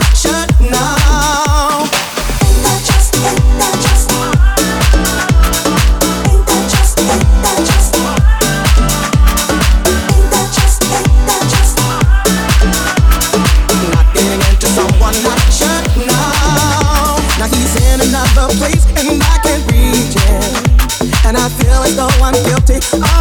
action now. Ain't that just, ain't that just, ain't that just, ain't that just, ain't that just, ain't that just, not getting into someone action now. Now he's in another place and I can't reach it, and I feel as though I'm guilty.